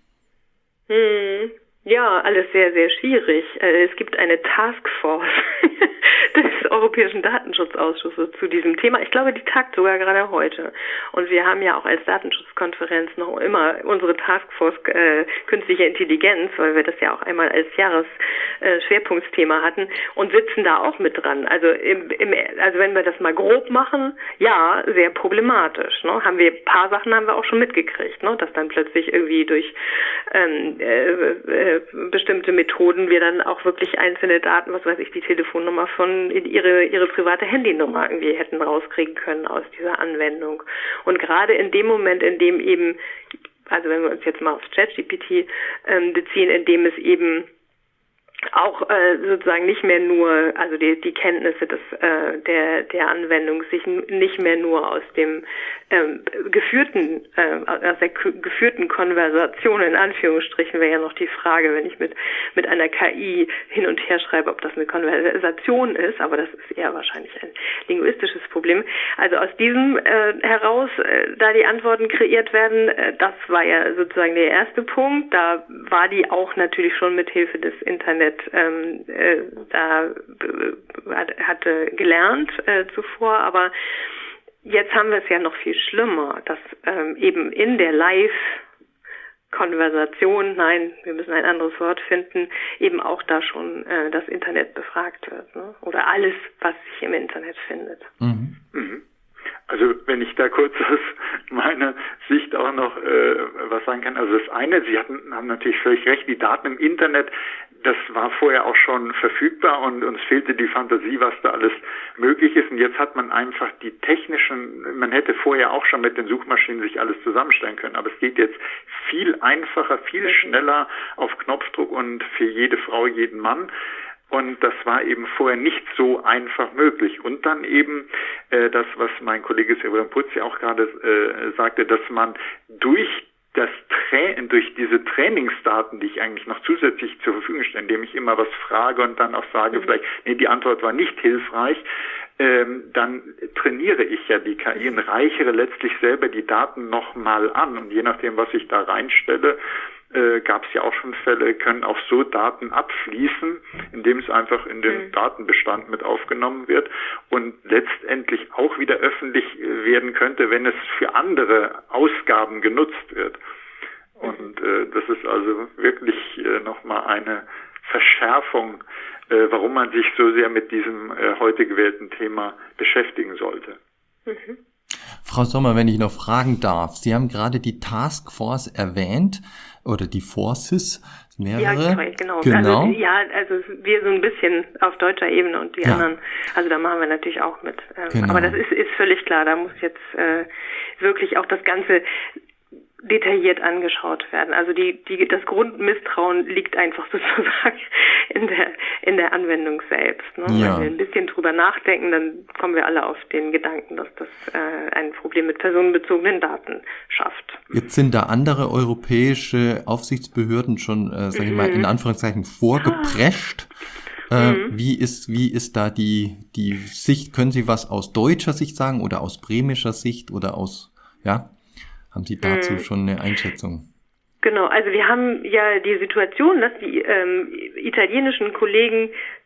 Ja, alles sehr, sehr schwierig. Es gibt eine Taskforce des Europäischen Datenschutzausschusses zu diesem Thema. Ich glaube, die tagt sogar gerade heute. Und wir haben ja auch als Datenschutzkonferenz noch immer unsere Taskforce künstliche Intelligenz, weil wir das ja auch einmal als Jahresschwerpunktthema hatten und sitzen da auch mit dran. Also also wenn wir das mal grob machen, ja, sehr problematisch. Ne? Ein paar Sachen haben wir auch schon mitgekriegt, ne? Dass dann plötzlich irgendwie durch bestimmte Methoden wir dann auch wirklich einzelne Daten, was weiß ich, die Telefonnummer von ihre private Handynummer irgendwie hätten rauskriegen können aus dieser Anwendung. Und gerade in dem Moment, in dem eben, also wenn wir uns jetzt mal auf ChatGPT beziehen, in dem es eben auch sozusagen nicht mehr nur, also die Kenntnisse der Anwendung sich nicht mehr nur aus dem aus der geführten Konversation in Anführungsstrichen wäre ja noch die Frage, wenn ich mit einer KI hin und her schreibe, ob das eine Konversation ist, aber das ist eher wahrscheinlich ein linguistisches Problem. Also aus diesem heraus, da die Antworten kreiert werden, das war ja sozusagen der erste Punkt. Da war die auch natürlich schon mit Hilfe des Internet hatte gelernt zuvor, aber jetzt haben wir es ja noch viel schlimmer, dass eben in der Live-Konversation, nein, wir müssen ein anderes Wort finden, eben auch da schon das Internet befragt wird, ne? Oder alles, was sich im Internet findet. Mhm. Also wenn ich da kurz aus meiner Sicht auch noch was sagen kann. Also das eine, Sie haben natürlich völlig recht, die Daten im Internet, das war vorher auch schon verfügbar und uns fehlte die Fantasie, was da alles möglich ist. Und jetzt hat man einfach die man hätte vorher auch schon mit den Suchmaschinen sich alles zusammenstellen können. Aber es geht jetzt viel einfacher, viel schneller auf Knopfdruck und für jede Frau, jeden Mann. Und das war eben vorher nicht so einfach möglich. Und dann eben das, was mein Kollege Severin Putzi auch gerade sagte, dass man durch diese Trainingsdaten, die ich eigentlich noch zusätzlich zur Verfügung stelle, indem ich immer was frage und dann auch sage, vielleicht, nee, die Antwort war nicht hilfreich, dann trainiere ich ja die KI und reichere letztlich selber die Daten nochmal an. Und je nachdem, was ich da reinstelle, gab es ja auch schon Fälle, können auch so Daten abfließen, indem es einfach in den Datenbestand mit aufgenommen wird und letztendlich auch wieder öffentlich werden könnte, wenn es für andere Ausgaben genutzt wird. Und das ist also wirklich nochmal eine Verschärfung, warum man sich so sehr mit diesem heute gewählten Thema beschäftigen sollte. Frau Sommer, wenn ich noch fragen darf, Sie haben gerade die Taskforce erwähnt, oder die Forces, mehrere. Ja, genau. Also wir so ein bisschen auf deutscher Ebene und die anderen, also da machen wir natürlich auch mit. Aber das ist völlig klar, da muss jetzt wirklich auch das Ganze detailliert angeschaut werden. Also das Grundmisstrauen liegt einfach sozusagen in der Anwendung selbst. Ne? Ja. Wenn wir ein bisschen drüber nachdenken, dann kommen wir alle auf den Gedanken, dass das ein Problem mit personenbezogenen Daten schafft. Jetzt sind da andere europäische Aufsichtsbehörden schon, sage ich mal, in Anführungszeichen vorgeprescht. Wie ist da die Sicht? Können Sie was aus deutscher Sicht sagen oder aus bremischer Sicht oder haben Sie dazu schon eine Einschätzung? Genau, also wir haben ja die Situation, dass die italienischen Kollegen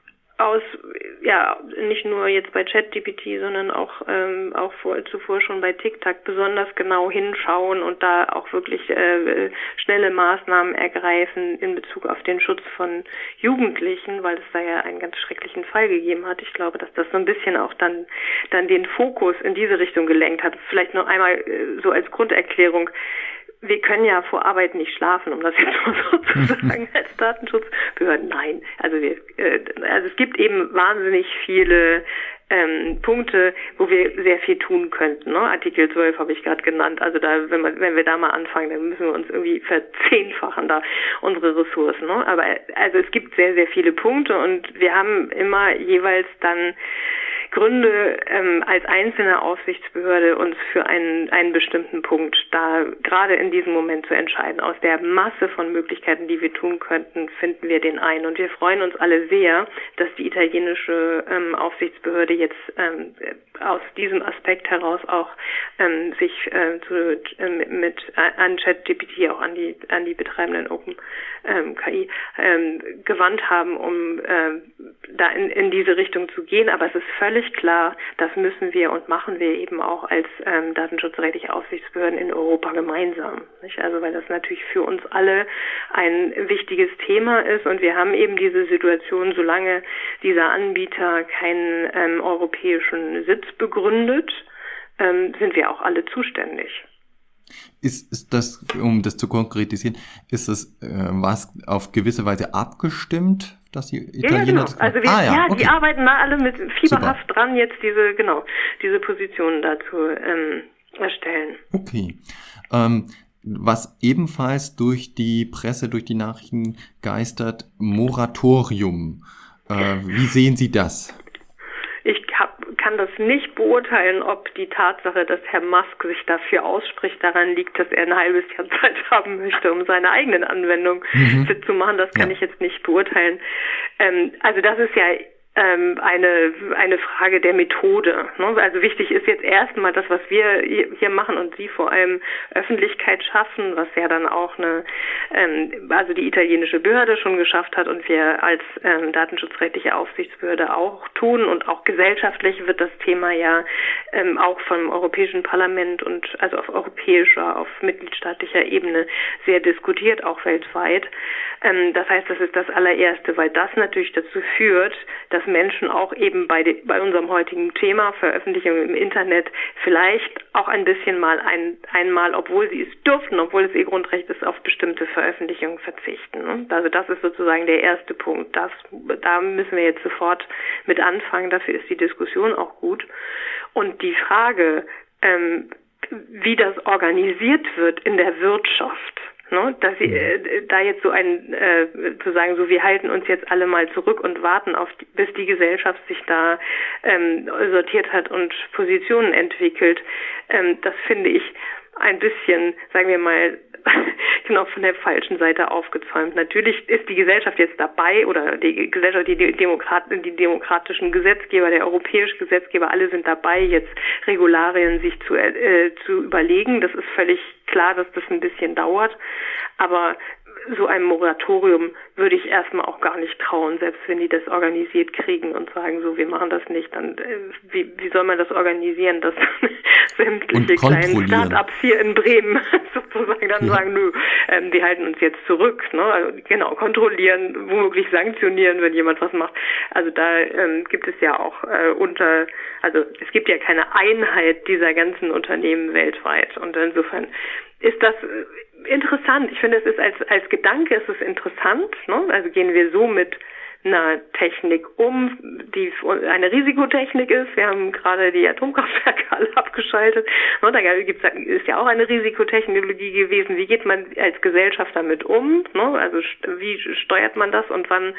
nicht nur jetzt bei ChatGPT, sondern auch zuvor schon bei TikTok besonders genau hinschauen und da auch wirklich schnelle Maßnahmen ergreifen in Bezug auf den Schutz von Jugendlichen, weil es da ja einen ganz schrecklichen Fall gegeben hat. Ich glaube, dass das so ein bisschen auch dann den Fokus in diese Richtung gelenkt hat. Vielleicht noch einmal so als Grunderklärung. Wir können ja vor Arbeit nicht schlafen, um das jetzt mal so zu sagen, als Datenschutzbehörden. Nein, also es gibt eben wahnsinnig viele Punkte, wo wir sehr viel tun könnten. Ne? Artikel 12 habe ich gerade genannt. Also da, wenn wir da mal anfangen, dann müssen wir uns irgendwie verzehnfachen da unsere Ressourcen. Ne? Aber also es gibt sehr, sehr viele Punkte und wir haben immer jeweils dann Gründe, als einzelne Aufsichtsbehörde uns für einen bestimmten Punkt da gerade in diesem Moment zu entscheiden. Aus der Masse von Möglichkeiten, die wir tun könnten, finden wir den einen. Und wir freuen uns alle sehr, dass die italienische Aufsichtsbehörde jetzt aus diesem Aspekt heraus auch sich an ChatGPT, auch an die Betreibenden Open KI gewandt haben, um da in diese Richtung zu gehen. Aber es ist völlig klar, das müssen wir und machen wir eben auch als datenschutzrechtliche Aufsichtsbehörden in Europa gemeinsam. Nicht? Also weil das natürlich für uns alle ein wichtiges Thema ist und wir haben eben diese Situation, solange dieser Anbieter keinen europäischen Sitz begründet, sind wir auch alle zuständig. Ist das, um das zu konkretisieren, was auf gewisse Weise abgestimmt, dass die Italiener das Also die arbeiten da alle mit fieberhaft dran, jetzt diese Positionen dazu erstellen. Okay. Was ebenfalls durch die Presse, durch die Nachrichten geistert, Moratorium. Wie sehen Sie das? Ich kann das nicht beurteilen, ob die Tatsache, dass Herr Musk sich dafür ausspricht, daran liegt, dass er ein halbes Jahr Zeit haben möchte, um seine eigenen Anwendungen fit zu machen. Das kann ich jetzt nicht beurteilen. Also das ist ja eine Frage der Methode. Ne? Also wichtig ist jetzt erstmal das, was wir hier machen und Sie vor allem Öffentlichkeit schaffen, was ja dann auch also die italienische Behörde schon geschafft hat und wir als datenschutzrechtliche Aufsichtsbehörde auch tun und auch gesellschaftlich wird das Thema ja auch vom Europäischen Parlament und also auf europäischer, auf mitgliedstaatlicher Ebene sehr diskutiert, auch weltweit. Das heißt, das ist das allererste, weil das natürlich dazu führt, dass Menschen auch eben bei unserem heutigen Thema Veröffentlichung im Internet vielleicht auch ein bisschen mal einmal, obwohl sie es dürften, obwohl es ihr Grundrecht ist, auf bestimmte Veröffentlichungen verzichten. Also das ist sozusagen der erste Punkt. Da müssen wir jetzt sofort mit anfangen. Dafür ist die Diskussion auch gut. Und die Frage, wie das organisiert wird in der Wirtschaft, ne, dass sie da jetzt so zu sagen, so wir halten uns jetzt alle mal zurück und warten bis die Gesellschaft sich da sortiert hat und Positionen entwickelt, das finde ich ein bisschen, sagen wir mal, genau von der falschen Seite aufgezäumt. Natürlich ist die Gesellschaft jetzt dabei oder die Gesellschaft, die demokratischen Gesetzgeber, der europäische Gesetzgeber, alle sind dabei, jetzt Regularien sich zu überlegen. Das ist völlig klar, dass das ein bisschen dauert, aber so einem Moratorium würde ich erstmal auch gar nicht trauen, selbst wenn die das organisiert kriegen und sagen, so, wir machen das nicht, dann wie soll man das organisieren, dass sämtliche kleinen Start-ups hier in Bremen sozusagen dann sagen, nö, wir halten uns jetzt zurück, ne? Also, genau, kontrollieren, womöglich sanktionieren, wenn jemand was macht. Also da gibt es ja auch also es gibt ja keine Einheit dieser ganzen Unternehmen weltweit und insofern ist das interessant. Ich finde, es ist als Gedanke ist es interessant, ne? Also gehen wir so mit einer Technik um, die eine Risikotechnik ist. Wir haben gerade die Atomkraftwerke alle abgeschaltet. Ne? Da ist ja auch eine Risikotechnologie gewesen. Wie geht man als Gesellschaft damit um? Ne? Also wie steuert man das und wann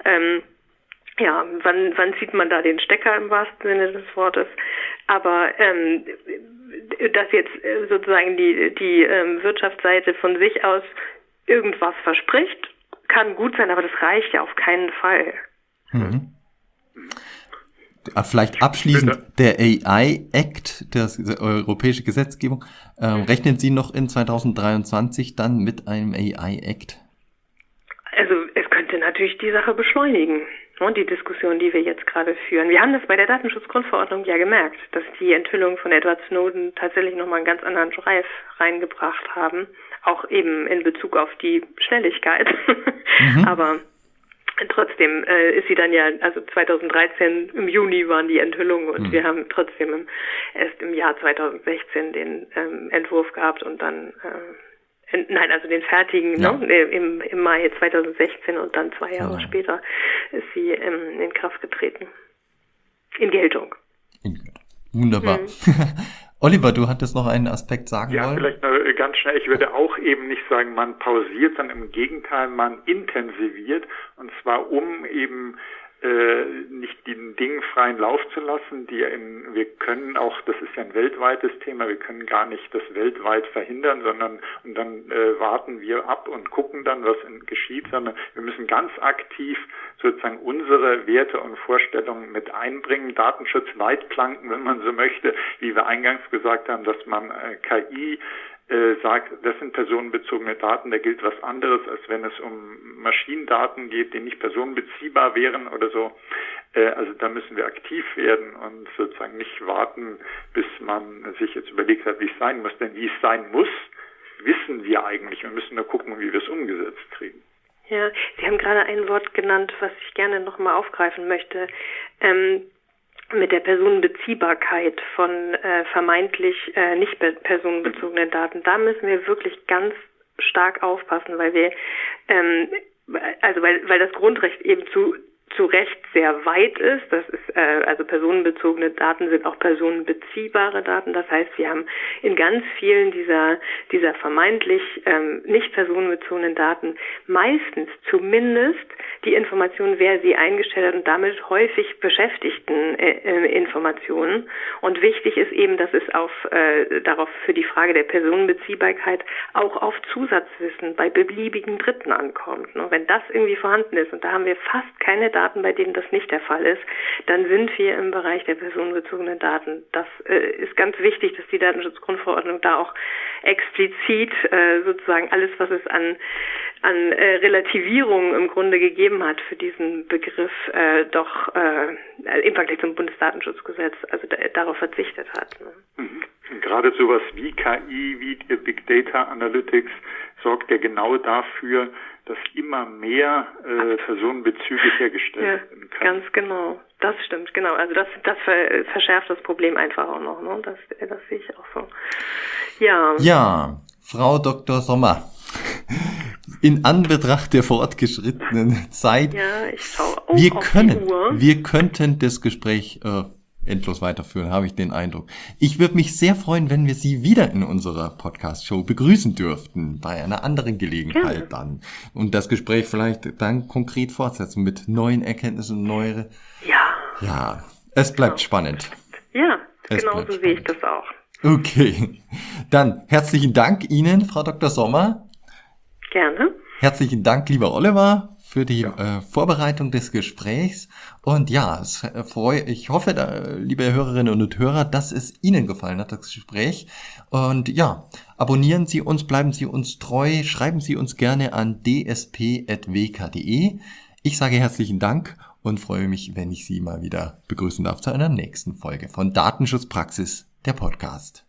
zieht man da den Stecker im wahrsten Sinne des Wortes? Aber dass jetzt sozusagen die Wirtschaftsseite von sich aus irgendwas verspricht, kann gut sein, aber das reicht ja auf keinen Fall. Mhm. Vielleicht abschließend der AI-Act, die europäische Gesetzgebung. Rechnen Sie noch in 2023 dann mit einem AI-Act? Also es könnte natürlich die Sache beschleunigen. Und die Diskussion, die wir jetzt gerade führen. Wir haben das bei der Datenschutzgrundverordnung ja gemerkt, dass die Enthüllungen von Edward Snowden tatsächlich nochmal einen ganz anderen Drive reingebracht haben. Auch eben in Bezug auf die Schnelligkeit. Aber trotzdem ist sie dann ja, also 2013 im Juni waren die Enthüllungen und wir haben trotzdem erst im Jahr 2016 den Entwurf gehabt und dann also den fertigen, ne, im Mai 2016 und dann 2 Jahre später ist sie in Kraft getreten. In Geltung. Wunderbar. Oliver, du hattest noch einen Aspekt sagen wollen? Ja, vielleicht noch ganz schnell. Ich würde auch eben nicht sagen, man pausiert, sondern im Gegenteil, man intensiviert. Und zwar um eben nicht den Dingen freien Lauf zu lassen. Wir können auch, das ist ja ein weltweites Thema, wir können gar nicht das weltweit verhindern, sondern und dann warten wir ab und gucken dann, was geschieht, sondern wir müssen ganz aktiv sozusagen unsere Werte und Vorstellungen mit einbringen, Datenschutzleitplanken, wenn man so möchte, wie wir eingangs gesagt haben, dass man KI sagt, das sind personenbezogene Daten, da gilt was anderes, als wenn es um Maschinendaten geht, die nicht personenbeziehbar wären oder so. Also da müssen wir aktiv werden und sozusagen nicht warten, bis man sich jetzt überlegt hat, wie es sein muss. Denn wie es sein muss, wissen wir eigentlich. Wir müssen nur gucken, wie wir es umgesetzt kriegen. Ja, Sie haben gerade ein Wort genannt, was ich gerne nochmal aufgreifen möchte. Mit der Personenbeziehbarkeit von vermeintlich nicht personenbezogenen Daten. Da müssen wir wirklich ganz stark aufpassen, weil wir weil das Grundrecht eben zu Recht sehr weit ist. Das ist also personenbezogene Daten sind auch personenbeziehbare Daten. Das heißt, wir haben in ganz vielen dieser vermeintlich nicht personenbezogenen Daten meistens zumindest die Information, wer sie eingestellt hat und damit häufig beschäftigten Informationen. Und wichtig ist eben, dass es darauf für die Frage der Personenbeziehbarkeit auch auf Zusatzwissen bei beliebigen Dritten ankommt. Ne? Wenn das irgendwie vorhanden ist, und da haben wir fast keine Daten, bei denen das nicht der Fall ist, dann sind wir im Bereich der personenbezogenen Daten. Das ist ganz wichtig, dass die Datenschutzgrundverordnung da auch explizit sozusagen alles, was es an Relativierung im Grunde gegeben hat für diesen Begriff, doch im Vergleich zum Bundesdatenschutzgesetz, also darauf verzichtet hat. Ne? Mhm. Gerade sowas wie KI, wie Big Data Analytics sorgt ja genau dafür, dass immer mehr Personenbezüge hergestellt werden können. Ganz genau. Das stimmt, genau. Also das verschärft das Problem einfach auch noch. Ne? Das sehe ich auch so. Ja, Frau Dr. Sommer, in Anbetracht der fortgeschrittenen Zeit, ich schaue auch auf die Uhr. Wir könnten das Gespräch endlos weiterführen, habe ich den Eindruck. Ich würde mich sehr freuen, wenn wir Sie wieder in unserer Podcast-Show begrüßen dürften, bei einer anderen Gelegenheit dann. Und das Gespräch vielleicht dann konkret fortsetzen mit neuen Erkenntnissen und neuere. Ja, es bleibt spannend. Ja, genau so sehe ich das auch. Okay, dann herzlichen Dank Ihnen, Frau Dr. Sommer. Gerne. Herzlichen Dank, lieber Oliver, für die Vorbereitung des Gesprächs. Und ja, ich hoffe, liebe Hörerinnen und Hörer, dass es Ihnen gefallen hat, das Gespräch. Und ja, abonnieren Sie uns, bleiben Sie uns treu, schreiben Sie uns gerne an dsp@wk.de. Ich sage herzlichen Dank und freue mich, wenn ich Sie mal wieder begrüßen darf zu einer nächsten Folge von Datenschutzpraxis, der Podcast.